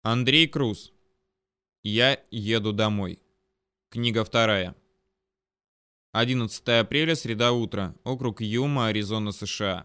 Андрей Круз. Я еду домой. Книга вторая. 11 апреля, среда утра. Округ Юма, Аризона, США.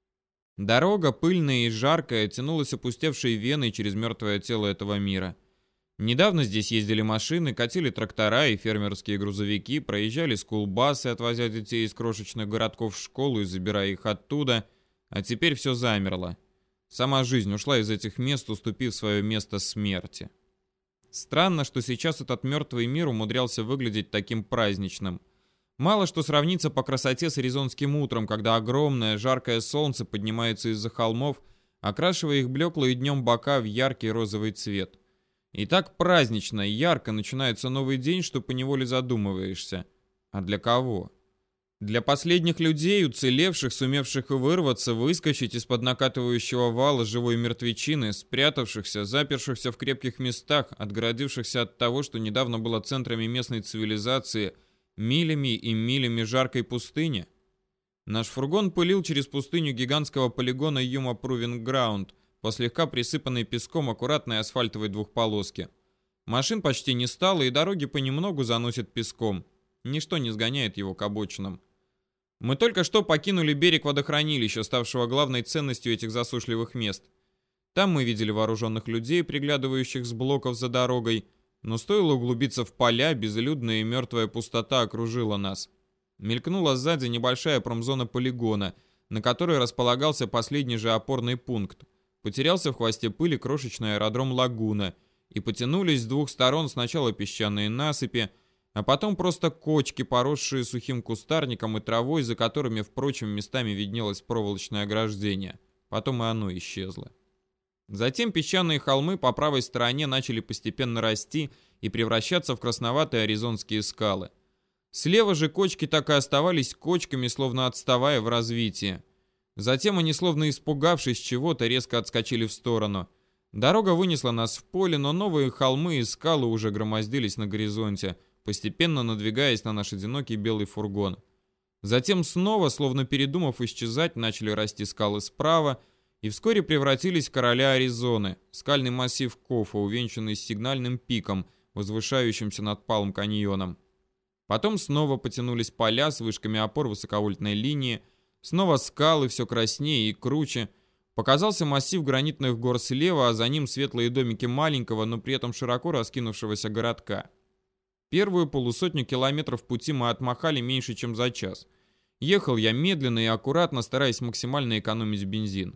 Дорога, пыльная и жаркая, тянулась опустевшей веной через мертвое тело этого мира. Недавно здесь ездили машины, катили трактора и фермерские грузовики, проезжали скулбасы, отвозя детей из крошечных городков в школу и забирая их оттуда, а теперь все замерло. Сама жизнь ушла из этих мест, уступив свое место смерти. Странно, что сейчас этот мертвый мир умудрялся выглядеть таким праздничным. Мало что сравнится по красоте с аризонским утром, когда огромное жаркое солнце поднимается из-за холмов, окрашивая их блеклые днем бока в яркий розовый цвет. И так празднично и ярко начинается новый день, что поневоле задумываешься. А для кого? Для последних людей, уцелевших, сумевших вырваться, выскочить из-под накатывающего вала живой мертвечины, спрятавшихся, запершихся в крепких местах, отгородившихся от того, что недавно было центрами местной цивилизации, милями и милями жаркой пустыни. Наш фургон пылил через пустыню гигантского полигона Юма Прувинг Граунд по слегка присыпанной песком аккуратной асфальтовой двухполоске. Машин почти не стало, и дороги понемногу заносит песком. Ничто не сгоняет его к обочинам. Мы только что покинули берег водохранилища, ставшего главной ценностью этих засушливых мест. Там мы видели вооруженных людей, приглядывающих с блоков за дорогой, но стоило углубиться в поля, безлюдная и мертвая пустота окружила нас. Мелькнула сзади небольшая промзона полигона, на которой располагался последний же опорный пункт. Потерялся в хвосте пыли крошечный аэродром Лагуна, и потянулись с двух сторон сначала песчаные насыпи, а потом просто кочки, поросшие сухим кустарником и травой, за которыми, впрочем, местами виднелось проволочное ограждение. Потом и оно исчезло. Затем песчаные холмы по правой стороне начали постепенно расти и превращаться в красноватые аризонские скалы. Слева же кочки так и оставались кочками, словно отставая в развитии. Затем они, словно испугавшись чего-то, резко отскочили в сторону. Дорога вынесла нас в поле, но новые холмы и скалы уже громоздились на горизонте, постепенно надвигаясь на наш одинокий белый фургон. Затем снова, словно передумав исчезать, начали расти скалы справа и вскоре превратились в короля Аризоны, скальный массив Кофа, увенчанный сигнальным пиком, возвышающимся над Палм каньоном. Потом снова потянулись поля с вышками опор высоковольтной линии, снова скалы все краснее и круче. Показался массив гранитных гор слева, а за ним светлые домики маленького, но при этом широко раскинувшегося городка. Первую полусотню километров пути мы отмахали меньше, чем за час. Ехал я медленно и аккуратно, стараясь максимально экономить бензин.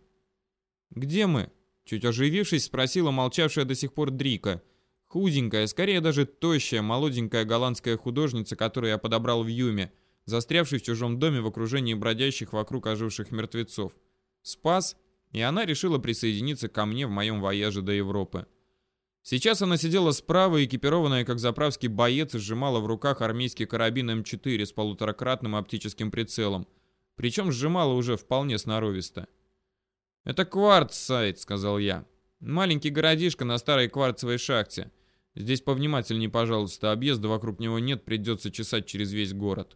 «Где мы?» — чуть оживившись, спросила молчавшая до сих пор Дрика. Худенькая, скорее даже тощая, молоденькая голландская художница, которую я подобрал в Юме, застрявший в чужом доме в окружении бродящих вокруг оживших мертвецов. Спас, и она решила присоединиться ко мне в моем вояже до Европы. Сейчас она сидела справа, экипированная как заправский боец, и сжимала в руках армейский карабин М4 с полуторакратным оптическим прицелом. Причем сжимала уже вполне сноровисто. «Это Кварцсайд», — сказал я. «Маленький городишко на старой кварцевой шахте. Здесь повнимательней, пожалуйста, объезда вокруг него нет, придется чесать через весь город».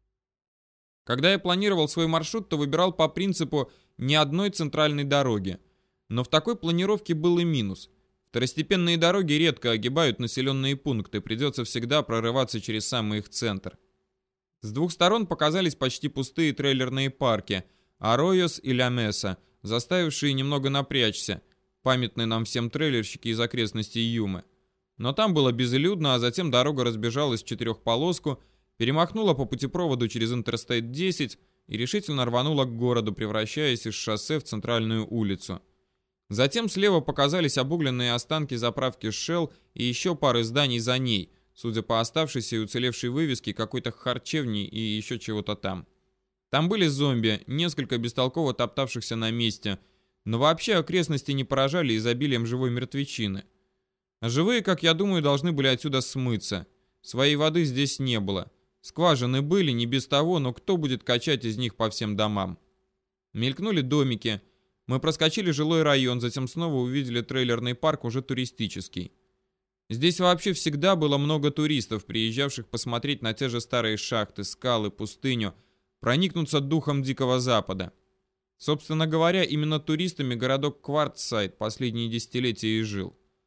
Когда я планировал свой маршрут, то выбирал по принципу ни одной центральной дороги. Но в такой планировке был и минус. Второстепенные дороги редко огибают населенные пункты, придется всегда прорываться через самый их центр. С двух сторон показались почти пустые трейлерные парки Аройос и Ля Меса, заставившие немного напрячься, памятные нам всем трейлерщики из окрестностей Юмы. Но там было безлюдно, а затем дорога разбежалась в четырехполоску, перемахнула по путепроводу через Интерстейт 10 и решительно рванула к городу, превращаясь из шоссе в центральную улицу. Затем слева показались обугленные останки заправки Shell и еще пары зданий за ней, судя по оставшейся и уцелевшей вывеске какой-то харчевни и еще чего-то там. Там были зомби, несколько бестолково топтавшихся на месте, но вообще окрестности не поражали изобилием живой мертвечины. А живые, как я думаю, должны были отсюда смыться. Своей воды здесь не было. Скважины были, не без того, но кто будет качать из них по всем домам? Мелькнули домики. Мы проскочили жилой район, затем снова увидели трейлерный парк, уже туристический. Здесь вообще всегда было много туристов, приезжавших посмотреть на те же старые шахты, скалы, пустыню, проникнуться духом Дикого Запада. Собственно говоря, именно туристами городок Кварцсайд последние десятилетия и жил.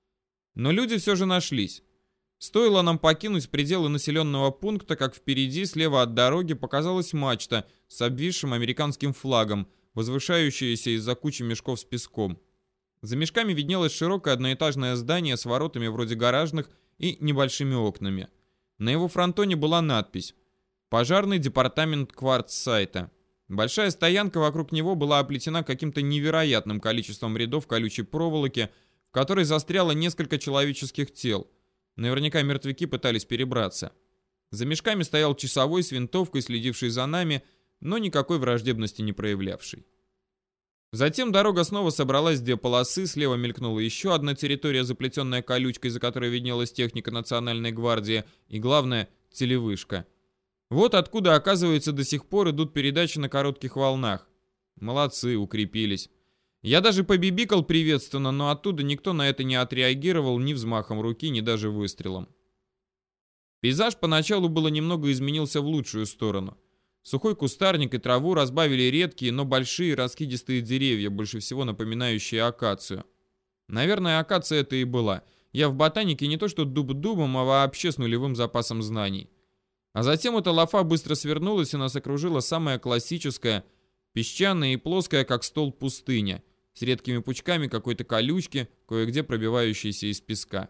Но люди все же нашлись. Стоило нам покинуть пределы населенного пункта, как впереди, слева от дороги, показалась мачта с обвисшим американским флагом, возвышающаяся из-за кучи мешков с песком. За мешками виднелось широкое одноэтажное здание с воротами вроде гаражных и небольшими окнами. На его фронтоне была надпись «Пожарный департамент Квартсайта». Большая стоянка вокруг него была оплетена каким-то невероятным количеством рядов колючей проволоки, в которой застряло несколько человеческих тел. Наверняка мертвяки пытались перебраться. За мешками стоял часовой с винтовкой, следивший за нами, но никакой враждебности не проявлявший. Затем дорога снова собралась в две полосы, слева мелькнула еще одна территория, заплетенная колючкой, за которой виднелась техника Национальной гвардии, и, главное, телевышка. Вот откуда, оказывается, до сих пор идут передачи на коротких волнах. Молодцы, укрепились. Я даже побибикал приветственно, но оттуда никто на это не отреагировал ни взмахом руки, ни даже выстрелом. Пейзаж поначалу было немного изменился в лучшую сторону. Сухой кустарник и траву разбавили редкие, но большие раскидистые деревья, больше всего напоминающие акацию. Наверное, акация это и была. Я в ботанике не то что дуб дубом, а вообще с нулевым запасом знаний. А затем эта лофа быстро свернулась, и нас окружила самая классическая, песчаная и плоская, как стол, пустыня, с редкими пучками какой-то колючки, кое-где пробивающейся из песка.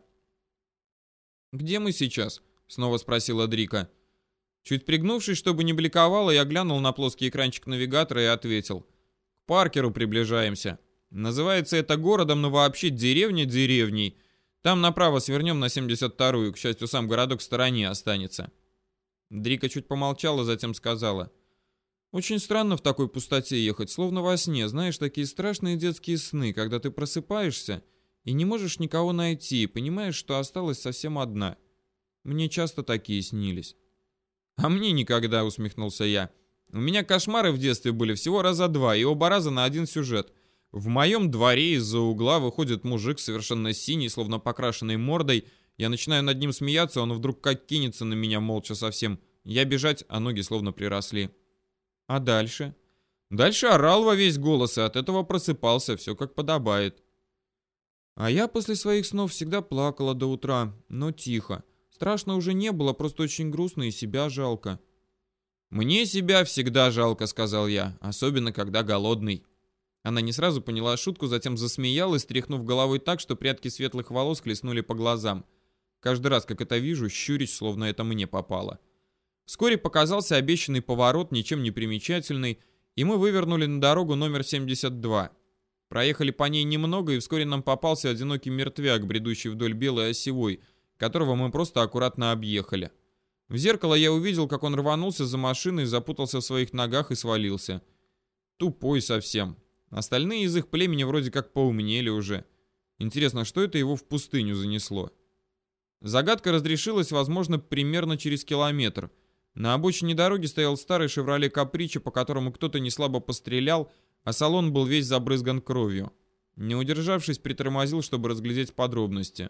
«Где мы сейчас?» — снова спросила Дрика. Чуть пригнувшись, чтобы не бликовало, я глянул на плоский экранчик навигатора и ответил. «К Паркеру приближаемся. Называется это городом, но вообще деревня деревней. Там направо свернем на 72-ю, к счастью, сам городок в стороне останется». Дрика чуть помолчала, затем сказала. «Очень странно в такой пустоте ехать, словно во сне. Знаешь, такие страшные детские сны, когда ты просыпаешься и не можешь никого найти, понимаешь, что осталась совсем одна. Мне часто такие снились». «А мне никогда», — усмехнулся я. «У меня кошмары в детстве были всего раза два, и оба раза на один сюжет. В моем дворе из-за угла выходит мужик совершенно синий, словно покрашенной мордой. Я начинаю над ним смеяться, он вдруг как кинется на меня молча совсем. Я бежать, а ноги словно приросли». «А дальше?» «Дальше орал во весь голос, и от этого просыпался, все как подобает». «А я после своих снов всегда плакала до утра, но тихо. Страшно уже не было, просто очень грустно и себя жалко». «Мне себя всегда жалко», — сказал я, особенно когда голодный. Она не сразу поняла шутку, затем засмеялась, тряхнув головой так, что прядки светлых волос хлестнули по глазам. Каждый раз, как это вижу, щурюсь, словно это мне попало. Вскоре показался обещанный поворот, ничем не примечательный, и мы вывернули на дорогу номер 72. Проехали по ней немного, и вскоре нам попался одинокий мертвяк, бредущий вдоль белой осевой, которого мы просто аккуратно объехали. В зеркало я увидел, как он рванулся за машиной, запутался в своих ногах и свалился. Тупой совсем. Остальные из их племени вроде как поумнели уже. Интересно, что это его в пустыню занесло? Загадка разрешилась, возможно, примерно через километр. На обочине дороги стоял старый «Шевроле Капричо», по которому кто-то неслабо пострелял, а салон был весь забрызган кровью. Не удержавшись, притормозил, чтобы разглядеть подробности.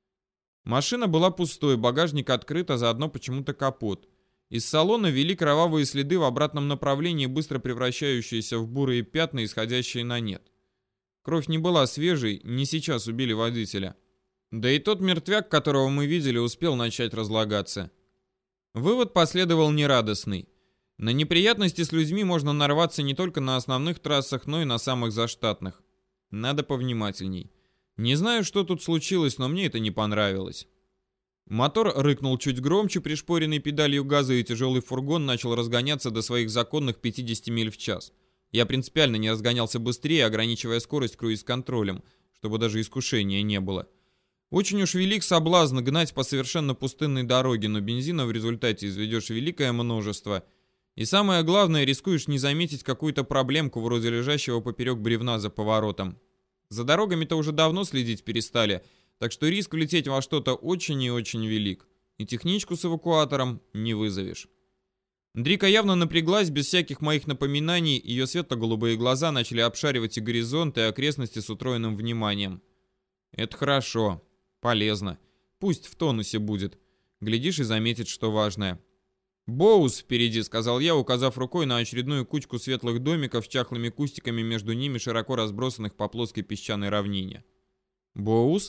Машина была пустой, багажник открыт, а заодно почему-то капот. Из салона вели кровавые следы в обратном направлении, быстро превращающиеся в бурые пятна, исходящие на нет. Кровь не была свежей, не сейчас убили водителя. Да и тот мертвяк, которого мы видели, успел начать разлагаться. Вывод последовал нерадостный. На неприятности с людьми можно нарваться не только на основных трассах, но и на самых заштатных. Надо повнимательней. Не знаю, что тут случилось, но мне это не понравилось. Мотор рыкнул чуть громче, пришпоренный педалью газа, и тяжелый фургон начал разгоняться до своих законных 50 миль в час. Я принципиально не разгонялся быстрее, ограничивая скорость круиз-контролем, чтобы даже искушения не было. Очень уж велик соблазн гнать по совершенно пустынной дороге, но бензина в результате изведешь великое множество. И самое главное, рискуешь не заметить какую-то проблемку вроде лежащего поперек бревна за поворотом. За дорогами-то уже давно следить перестали, так что риск влететь во что-то очень и очень велик. И техничку с эвакуатором не вызовешь. Дрика явно напряглась, без всяких моих напоминаний, ее светло-голубые глаза начали обшаривать и горизонт, и окрестности с утроенным вниманием. Это хорошо, полезно. Пусть в тонусе будет. Глядишь и заметит, что важное. «Боус впереди», — сказал я, указав рукой на очередную кучку светлых домиков с чахлыми кустиками между ними, широко разбросанных по плоской песчаной равнине. «Боус?»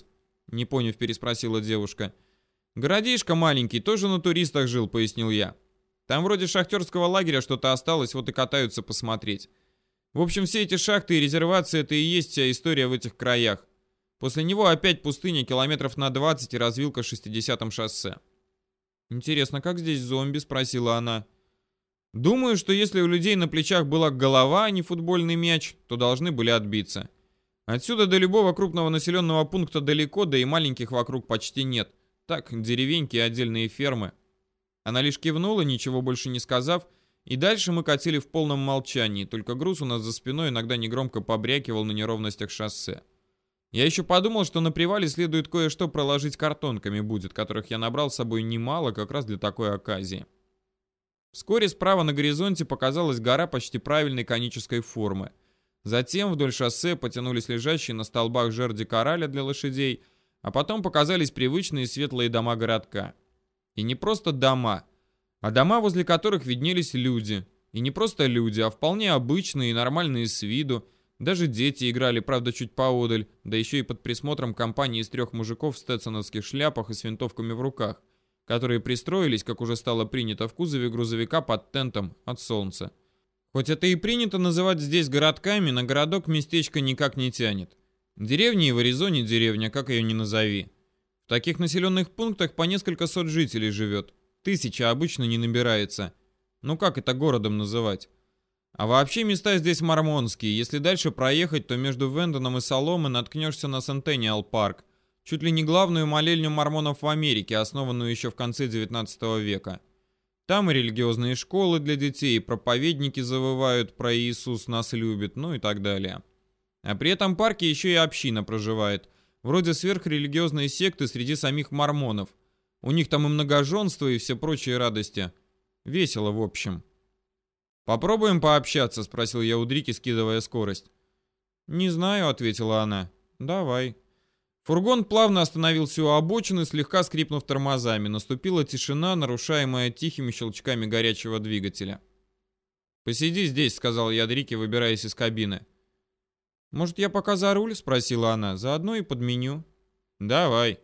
Не поняв, переспросила девушка. Городишко маленький, тоже на туристах жил, пояснил я. Там вроде шахтерского лагеря что-то осталось, вот и катаются посмотреть. В общем, все эти шахты и резервации — это и есть вся история в этих краях. После него опять пустыня километров на 20 и развилка 60-м шоссе. «Интересно, как здесь зомби?» — спросила она. «Думаю, что если у людей на плечах была голова, а не футбольный мяч, то должны были отбиться. Отсюда до любого крупного населенного пункта далеко, да и маленьких вокруг почти нет. Так, деревеньки и отдельные фермы». Она лишь кивнула, ничего больше не сказав, и дальше мы катили в полном молчании, только груз у нас за спиной иногда негромко побрякивал на неровностях шоссе. Я еще подумал, что на привале следует кое-что проложить картонками будет, которых я набрал с собой немало как раз для такой оказии. Вскоре справа на горизонте показалась гора почти правильной конической формы. Затем вдоль шоссе потянулись лежащие на столбах жерди кораля для лошадей, а потом показались привычные светлые дома городка. И не просто дома, а дома, возле которых виднелись люди. И не просто люди, а вполне обычные и нормальные с виду. Даже дети играли, правда, чуть поодаль, да еще и под присмотром компании из 3 мужиков в стетсоновских шляпах и с винтовками в руках, которые пристроились, как уже стало принято, в кузове грузовика под тентом от солнца. Хоть это и принято называть здесь городками, на городок местечко никак не тянет. Деревня и в Аризоне деревня, как ее ни назови. В таких населенных пунктах по несколько сот жителей живет. 1000 обычно не набирается. Ну как это городом называть? А вообще места здесь мормонские. Если дальше проехать, то между Вендоном и Соломой наткнешься на Сентениал парк. Чуть ли не главную молельню мормонов в Америке, основанную еще в конце 19 века. Там и религиозные школы для детей, и проповедники завывают про «Иисус нас любит», ну и так далее. А при этом парке еще и община проживает. Вроде сверхрелигиозные секты среди самих мормонов. У них там и многоженство, и все прочие радости. Весело, в общем. «Попробуем пообщаться?» — спросил я у Дрики, скидывая скорость. «Не знаю», — ответила она. «Давай». Фургон плавно остановился у обочины, слегка скрипнув тормозами. Наступила тишина, нарушаемая тихими щелчками горячего двигателя. «Посиди здесь», — сказал я Дрике, выбираясь из кабины. «Может, я пока за руль?» — спросила она. «Заодно и подменю». «Давай».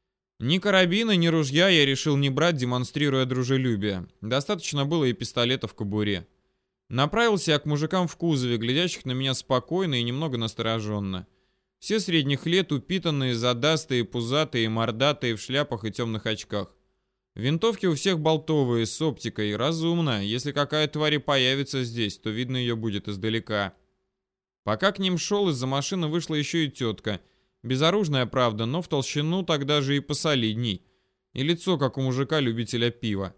Ни карабина, ни ружья я решил не брать, демонстрируя дружелюбие. Достаточно было и пистолета в кобуре. Направился я к мужикам в кузове, глядящих на меня спокойно и немного настороженно. Все средних лет, упитанные, задастые, пузатые, мордатые, в шляпах и темных очках. Винтовки у всех болтовые, с оптикой. Разумно. Если какая тварь появится здесь, то видно ее будет издалека. Пока к ним шел, из-за машины вышла еще и тетка. Безоружная, правда, но в толщину тогда же и посолидней. И лицо, как у мужика-любителя пива.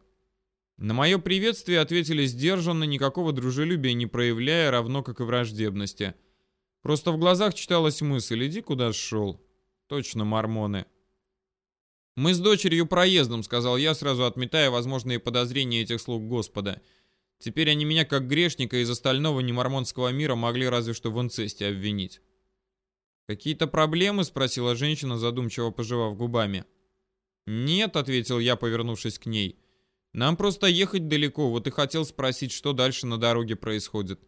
На мое приветствие ответили сдержанно, никакого дружелюбия не проявляя, равно как и враждебности. Просто в глазах читалась мысль: иди куда шел. Точно мормоны. «Мы с дочерью проездом», — сказал я, сразу отметая возможные подозрения этих слуг Господа. Теперь они меня, как грешника из остального немормонского мира, могли разве что в инцесте обвинить. «Какие-то проблемы?» — спросила женщина, задумчиво пожевав губами. «Нет», — ответил я, повернувшись к ней. «Нам просто ехать далеко, вот и хотел спросить, что дальше на дороге происходит».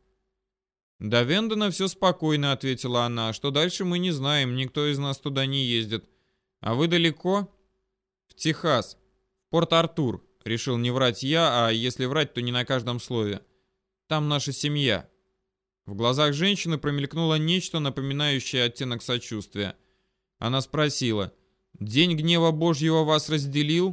«До Вендона все спокойно», — ответила она. «А что дальше, мы не знаем, никто из нас туда не ездит. А вы далеко?» «В Техас. В Порт-Артур», — решил не врать я, а если врать, то не на каждом слове. «Там наша семья». В глазах женщины промелькнуло нечто, напоминающее оттенок сочувствия. Она спросила: «День гнева Божьего вас разделил?»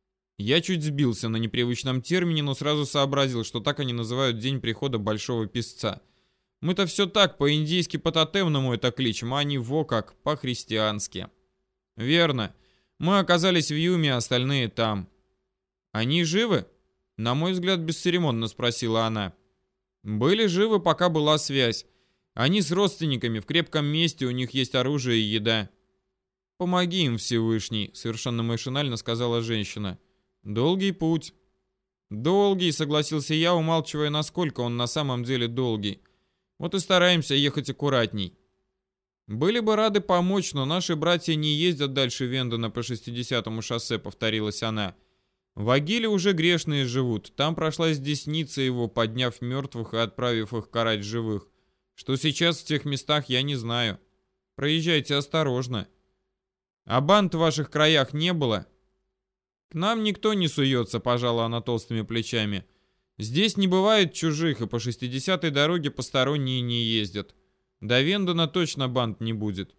Я чуть сбился на непривычном термине, но сразу сообразил, что так они называют день прихода большого писца. Мы-то все так, по-индийски, по-тотемному это кличем, а они во как, по-христиански. «Верно. Мы оказались в Юме, остальные там». «Они живы?» На мой взгляд, бесцеремонно спросила она. «Были живы, пока была связь. Они с родственниками, в крепком месте, у них есть оружие и еда». «Помоги им, Всевышний», — совершенно машинально сказала женщина. «Долгий путь». «Долгий», — согласился я, умалчивая, насколько он на самом деле долгий. «Вот и стараемся ехать аккуратней». «Были бы рады помочь, но наши братья не ездят дальше Вендона по 60-му шоссе», — повторилась она. «В Агиле уже грешные живут. Там прошлась десница его, подняв мертвых и отправив их карать живых. Что сейчас в тех местах, я не знаю. Проезжайте осторожно». А банд в ваших краях не было? К нам никто не суется, пожала она толстыми плечами. Здесь не бывает чужих, и по 60-й дороге посторонние не ездят. До Вендона точно банд не будет.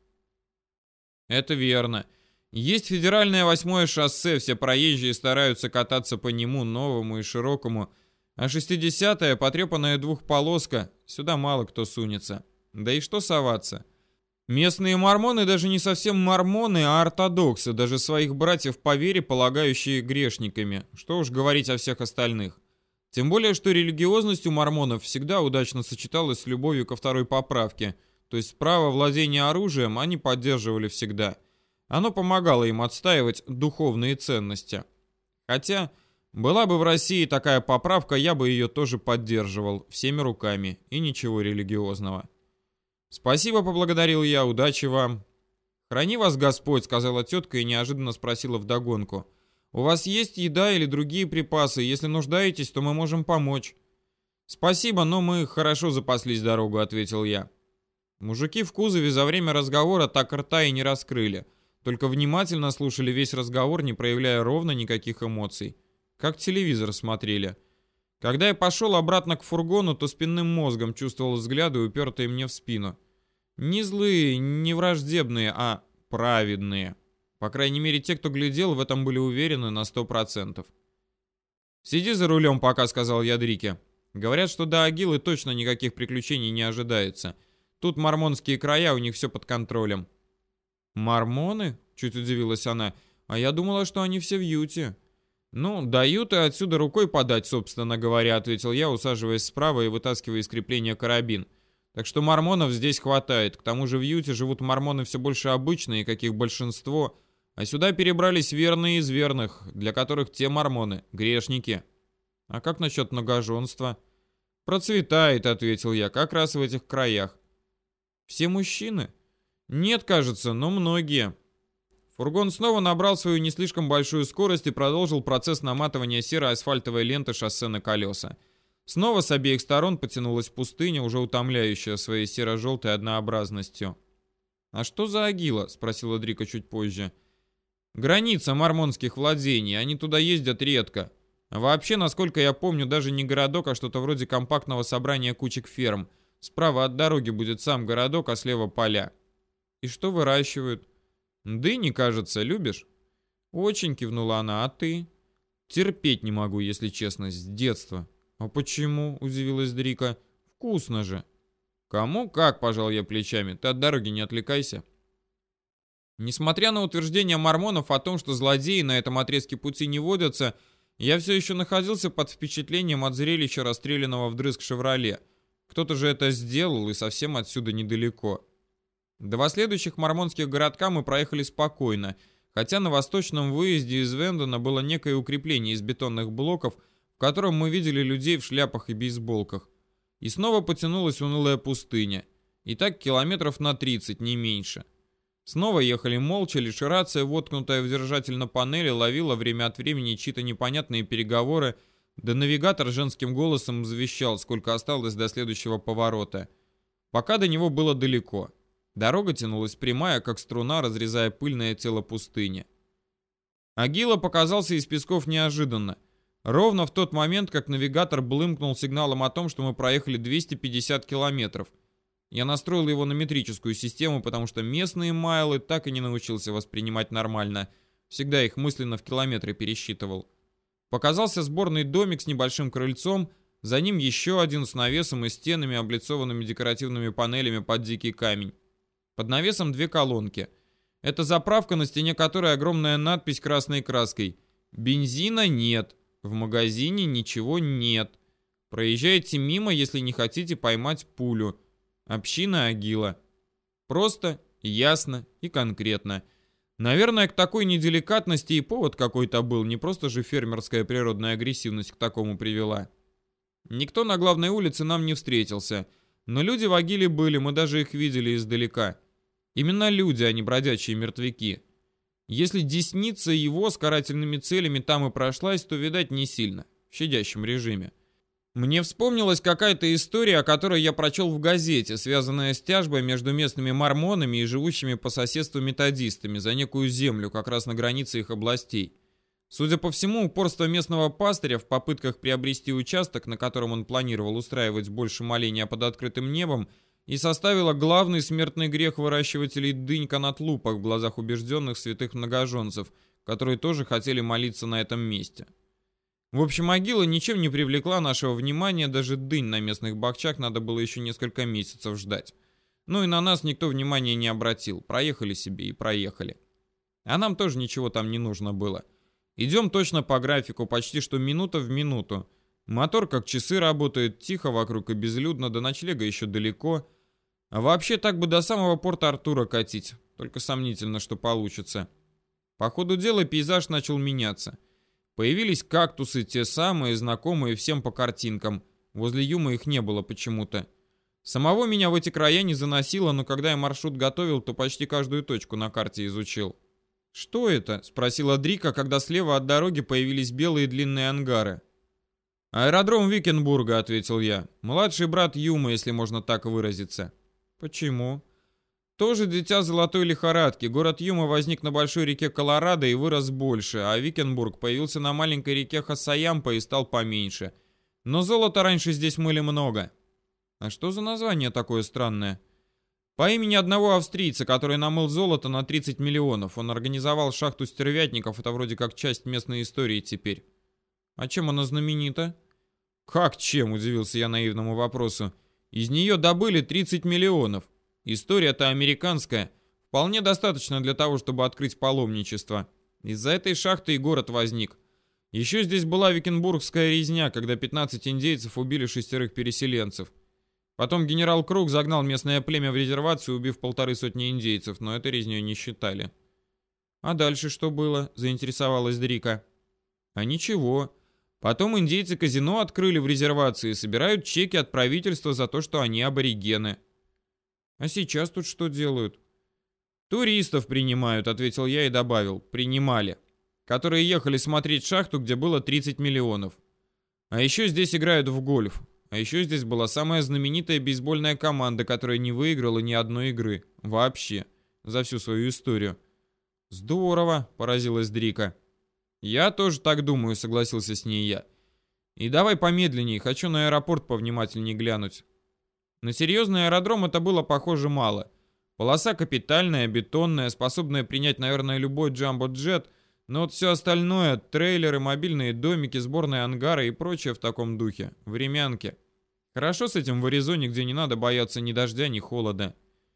Это верно. Есть федеральное 8-е шоссе, все проезжие стараются кататься по нему, новому и широкому. А 60-я, потрепанная двухполоска, сюда мало кто сунется. Да и что соваться? Местные мормоны даже не совсем мормоны, а ортодоксы, даже своих братьев по вере, полагающие грешниками. Что уж говорить о всех остальных. Тем более, что религиозность у мормонов всегда удачно сочеталась с любовью ко второй поправке, то есть право владения оружием они поддерживали всегда. Оно помогало им отстаивать духовные ценности. Хотя, была бы в России такая поправка, я бы ее тоже поддерживал, всеми руками, и ничего религиозного. «Спасибо», — поблагодарил я, — «удачи вам». «Храни вас Господь», — сказала тетка и неожиданно спросила вдогонку. «У вас есть еда или другие припасы? Если нуждаетесь, то мы можем помочь». «Спасибо, но мы хорошо запаслись дорогу», — ответил я. Мужики в кузове за время разговора так рта и не раскрыли, только внимательно слушали весь разговор, не проявляя ровно никаких эмоций. Как телевизор смотрели. Когда я пошел обратно к фургону, то спинным мозгом чувствовал взгляды, упертые мне в спину. Не злые, не враждебные, а праведные. По крайней мере, те, кто глядел, в этом были уверены на 100%. «Сиди за рулем пока», — сказал я Дрике. «Говорят, что до Агилы точно никаких приключений не ожидается. Тут мормонские края, у них все под контролем». «Мормоны?» — чуть удивилась она. «А я думала, что они все в Юте». «Ну, до Юты отсюда рукой подать, собственно говоря», — ответил я, усаживаясь справа и вытаскивая из крепления карабин. «Так что мормонов здесь хватает. К тому же в Юте живут мормоны все больше обычные, каких большинство, а сюда перебрались верные из верных, для которых те мормоны — грешники». «А как насчет многоженства?» «Процветает», — ответил я, — «как раз в этих краях». «Все мужчины?» «Нет, кажется, но многие». Фургон снова набрал свою не слишком большую скорость и продолжил процесс наматывания серой асфальтовой ленты шоссе на колеса. Снова с обеих сторон потянулась пустыня, уже утомляющая своей серо-желтой однообразностью. «А что за Агила?» — спросила Дрика чуть позже. «Граница мормонских владений, они туда ездят редко. А вообще, насколько я помню, даже не городок, а что-то вроде компактного собрания кучек ферм. Справа от дороги будет сам городок, а слева поля». «И что выращивают?» «Дыни, кажется, любишь?» «Очень», — кивнула она, — «а ты?» «Терпеть не могу, если честно, с детства». «А почему?» — удивилась Дрика. «Вкусно же». «Кому как?» — пожал я плечами. «Ты от дороги не отвлекайся». Несмотря на утверждения мормонов о том, что злодеи на этом отрезке пути не водятся, я все еще находился под впечатлением от зрелища расстрелянного вдрызг «Шевроле». Кто-то же это сделал, и совсем отсюда недалеко. До последующих мормонских городка мы проехали спокойно, хотя на восточном выезде из Вендона было некое укрепление из бетонных блоков, в котором мы видели людей в шляпах и бейсболках. И снова потянулась унылая пустыня. И так километров на 30, не меньше. Снова ехали молча, лишь рация, воткнутая в держатель на панели, ловила время от времени чьи-то непонятные переговоры, да навигатор женским голосом завещал, сколько осталось до следующего поворота. Пока до него было далеко. Дорога тянулась прямая, как струна, разрезая пыльное тело пустыни. Агила показался из песков неожиданно. Ровно в тот момент, как навигатор блымкнул сигналом о том, что мы проехали 250 километров. Я настроил его на метрическую систему, потому что местные майлы так и не научился воспринимать нормально. Всегда их мысленно в километры пересчитывал. Показался сборный домик с небольшим крыльцом, за ним еще один с навесом и стенами, облицованными декоративными панелями под дикий камень. Под навесом 2 колонки. Это заправка, на стене которой огромная надпись красной краской. «Бензина нет. В магазине ничего нет. Проезжайте мимо, если не хотите поймать пулю. Община Агила». Просто, ясно и конкретно. Наверное, к такой неделикатности и повод какой-то был, не просто же фермерская природная агрессивность к такому привела. Никто на главной улице нам не встретился. Но люди в Агиле были, мы даже их видели издалека. Именно люди, а не бродячие мертвяки. Если десница его с карательными целями там и прошлась, то, видать, не сильно, в щадящем режиме. Мне вспомнилась какая-то история, о которой я прочел в газете, связанная с тяжбой между местными мормонами и живущими по соседству методистами за некую землю, как раз на границе их областей. Судя по всему, упорство местного пастыря в попытках приобрести участок, на котором он планировал устраивать больше моления под открытым небом, и составило главный смертный грех выращивателей дынь канатлупа в глазах убежденных святых многоженцев, которые тоже хотели молиться на этом месте. В общем, могила ничем не привлекла нашего внимания, даже дынь на местных бахчах надо было еще несколько месяцев ждать. Ну и на нас никто внимания не обратил, проехали себе и проехали. А нам тоже ничего там не нужно было. Идем точно по графику, почти что минута в минуту. Мотор как часы работает, тихо вокруг и безлюдно, до ночлега еще далеко. А вообще так бы до самого порта Артура катить, только сомнительно, что получится. По ходу дела пейзаж начал меняться. Появились кактусы, те самые, знакомые всем по картинкам. Возле Юмы их не было почему-то. Самого меня в эти края не заносило, но когда я маршрут готовил, то почти каждую точку на карте изучил. «Что это?» — спросила Дрика, когда слева от дороги появились белые длинные ангары. «Аэродром Викенбурга», — ответил я. «Младший брат Юмы, если можно так выразиться». «Почему?» «Тоже дитя золотой лихорадки. Город Юма возник на большой реке Колорадо и вырос больше, а Викенбург появился на маленькой реке Хасаямпа и стал поменьше. Но золота раньше здесь мыли много». «А что за название такое странное?» «По имени одного австрийца, который намыл золото на 30 миллионов. Он организовал шахту стервятников, это вроде как часть местной истории теперь». «А чем она знаменита?» «Как чем?» — удивился я наивному вопросу. «Из нее добыли 30 миллионов. История-то американская. Вполне достаточно для того, чтобы открыть паломничество. Из-за этой шахты и город возник. Еще здесь была викенбургская резня, когда 15 индейцев убили 6 переселенцев. Потом генерал Круг загнал местное племя в резервацию, убив 150 индейцев, но это резнёй не считали». «А дальше что было?» — заинтересовалась Дрика. «А ничего. Потом индейцы казино открыли в резервации и собирают чеки от правительства за то, что они аборигены». «А сейчас тут что делают?» «Туристов принимают», — ответил я и добавил. «Принимали. Которые ехали смотреть шахту, где было 30 миллионов. А еще здесь играют в гольф. А еще здесь была самая знаменитая бейсбольная команда, которая не выиграла ни одной игры. Вообще. За всю свою историю». «Здорово», — поразилась Дрика. «Я тоже так думаю», — согласился с ней я. «И давай помедленнее, хочу на аэропорт повнимательнее глянуть». На серьезный аэродром это было похоже мало. Полоса капитальная, бетонная, способная принять, наверное, любой джамбо-джет, но вот все остальное — трейлеры, мобильные домики, сборные ангары и прочее в таком духе. Времянки. Хорошо с этим в Аризоне, где не надо бояться ни дождя, ни холода.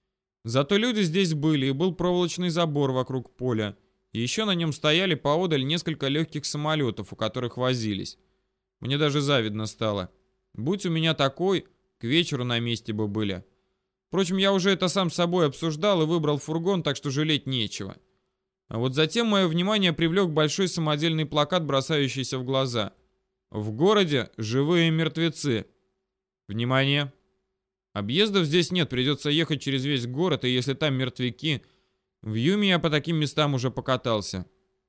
Зато люди здесь были, и был проволочный забор вокруг поля. И еще на нем стояли поодаль несколько легких самолетов, у которых возились. Мне даже завидно стало. Будь у меня такой... К вечеру на месте бы были. Впрочем, я уже это сам с собой обсуждал и выбрал фургон, так что жалеть нечего. А вот затем мое внимание привлек большой самодельный плакат, бросающийся в глаза. «В городе живые мертвецы». Внимание! Объездов здесь нет, придется ехать через весь город, и если там мертвяки... В Юме я по таким местам уже покатался.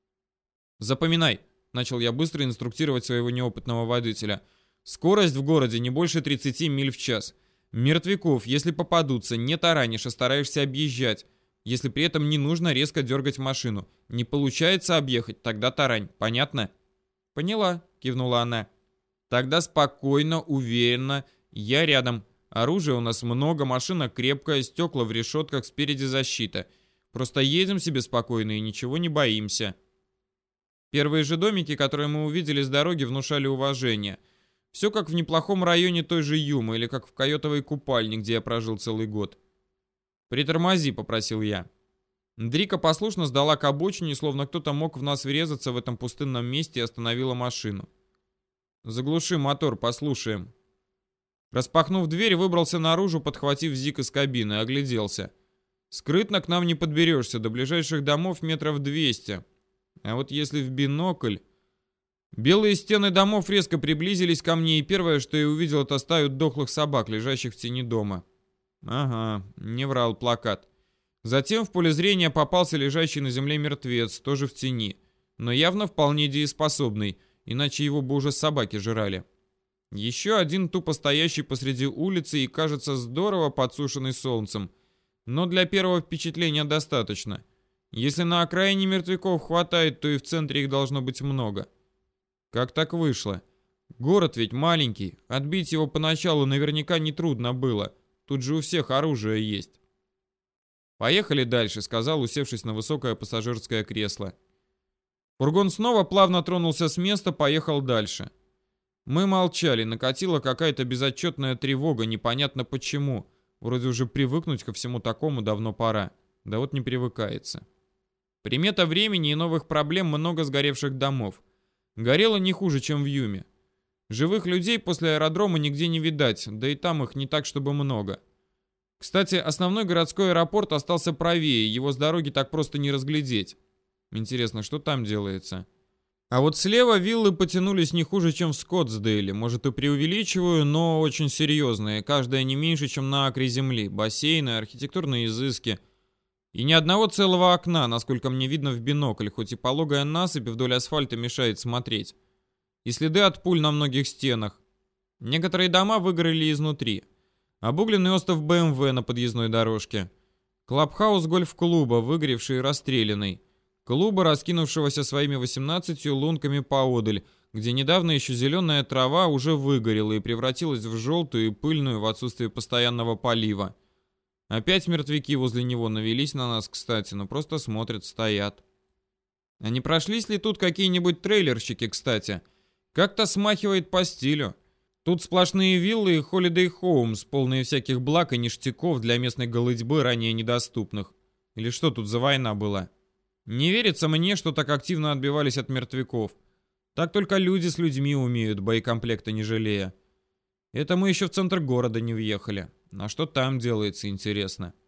«Запоминай», — начал я быстро инструктировать своего неопытного водителя. «Скорость в городе не больше 30 миль в час. Мертвяков, если попадутся, не таранишь, а стараешься объезжать. Если при этом не нужно резко дергать машину. Не получается объехать, тогда тарань. Понятно?» «Поняла», — кивнула она. «Тогда спокойно, уверенно. Я рядом. Оружия у нас много, машина крепкая, стекла в решетках, спереди защита. Просто едем себе спокойно и ничего не боимся». Первые же домики, которые мы увидели с дороги, внушали уважение. Все как в неплохом районе той же Юмы, или как в койотовой купальне, где я прожил целый год. «Притормози», — попросил я. Дрика послушно сдала к обочине, словно кто-то мог в нас врезаться в этом пустынном месте, и остановила машину. «Заглуши мотор, послушаем». Распахнув дверь, выбрался наружу, подхватив Зик из кабины, огляделся. Скрытно к нам не подберешься, до ближайших домов метров 200. А вот если в бинокль... Белые стены домов резко приблизились ко мне, и первое, что я увидел, это стаю дохлых собак, лежащих в тени дома. Ага, не врал плакат. Затем в поле зрения попался лежащий на земле мертвец, тоже в тени, но явно вполне дееспособный, иначе его бы уже собаки жрали. Еще один тупо стоящий посреди улицы и, кажется, здорово подсушенный солнцем. Но для первого впечатления достаточно. Если на окраине мертвяков хватает, то и в центре их должно быть много. Как так вышло? Город ведь маленький, отбить его поначалу наверняка нетрудно было. Тут же у всех оружие есть. «Поехали дальше», — сказал, усевшись на высокое пассажирское кресло. Фургон снова плавно тронулся с места, поехал дальше. Мы молчали, накатила какая-то безотчетная тревога, непонятно почему. Вроде уже привыкнуть ко всему такому давно пора. Да вот не привыкается. Примета времени и новых проблем: много сгоревших домов. Горело не хуже, чем в Юме. Живых людей после аэродрома нигде не видать, да и там их не так, чтобы много. Кстати, основной городской аэропорт остался правее, его с дороги так просто не разглядеть. Интересно, что там делается? А вот слева виллы потянулись не хуже, чем в Скоттсдейле. Может, и преувеличиваю, но очень серьезные. Каждая не меньше, чем на акре земли. Бассейны, архитектурные изыски. И ни одного целого окна, насколько мне видно в бинокль, хоть и пологая насыпь вдоль асфальта мешает смотреть. И следы от пуль на многих стенах. Некоторые дома выгорели изнутри. Обугленный остов БМВ на подъездной дорожке. Клабхаус гольф-клуба, выгоревший и расстрелянный. Клуба, раскинувшегося своими 18 лунками поодаль, где недавно еще зеленая трава уже выгорела и превратилась в желтую и пыльную в отсутствие постоянного полива. Опять мертвяки возле него навелись на нас, кстати, но просто смотрят, стоят. А не прошлись ли тут какие-нибудь трейлерщики, кстати? Как-то смахивает по стилю. Тут сплошные виллы и Holiday Homes, полные всяких благ и ништяков для местной голытьбы, ранее недоступных. Или что тут за война была? Не верится мне, что так активно отбивались от мертвяков. Так только люди с людьми умеют, боекомплекта не жалея. Это мы еще в центр города не въехали. А что там делается, интересно?